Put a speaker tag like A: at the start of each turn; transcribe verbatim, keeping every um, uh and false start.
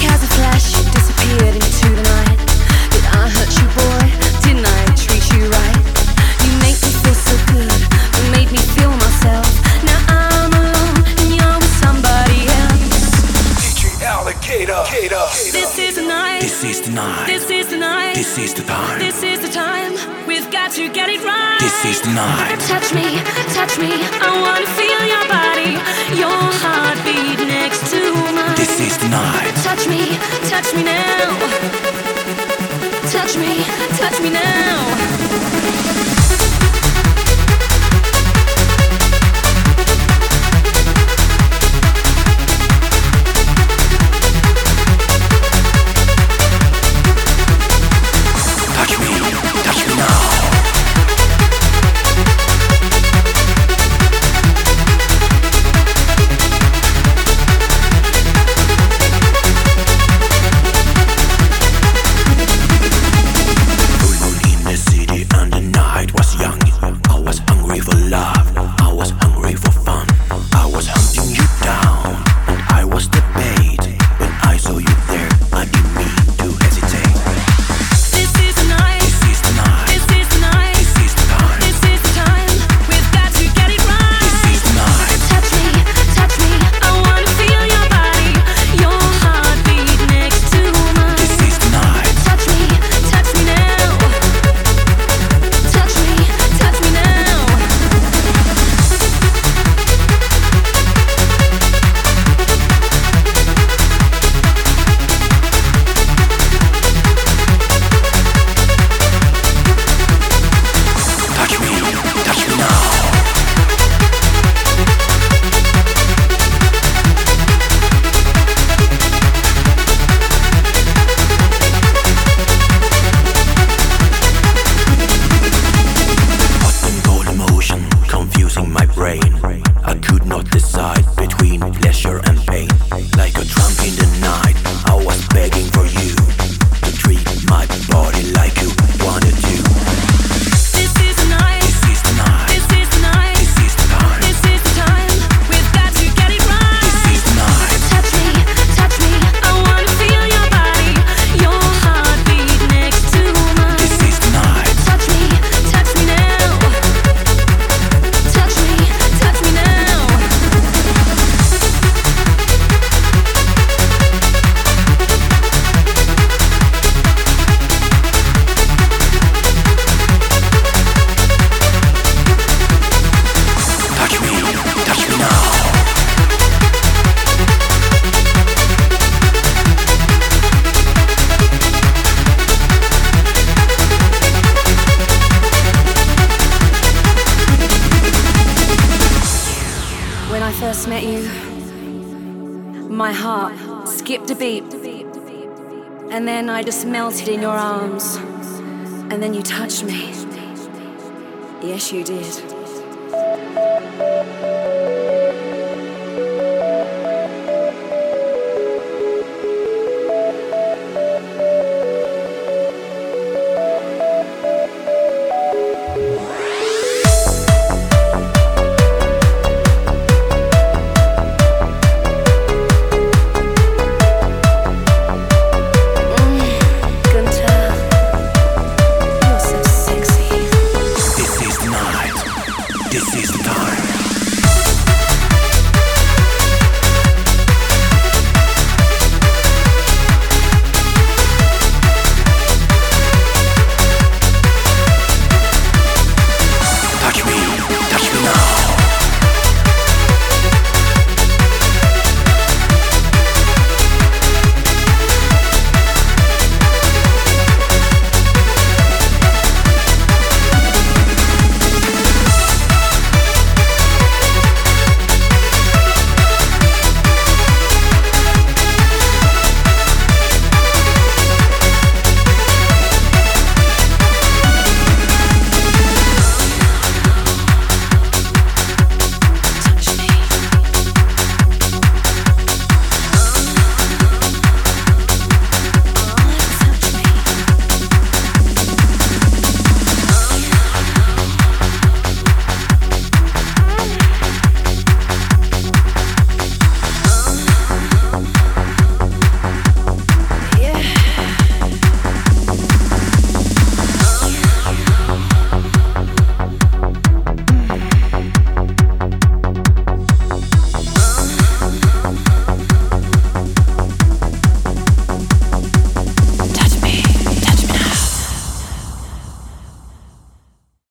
A: as a flash, you disappeared into the night. Did I hurt you, boy? Didn't I treat you right? You make me feel so good, you made me feel myself. Now I'm alone and you're with somebody else.
B: D J Alligator.
A: This is the night.
C: This is the night.
A: This is the night.
C: This is the time.
A: This is the time. We've got to get it right.
C: This is the night.
A: Touch me, touch me. I wanna feel your body, your heartbeat next to mine.
C: This is the night.
A: Touch me, touch me now. Touch me, touch me now. Met you, my heart skipped a beat, and then I just melted in your arms, and then you touched me. Yes, you did.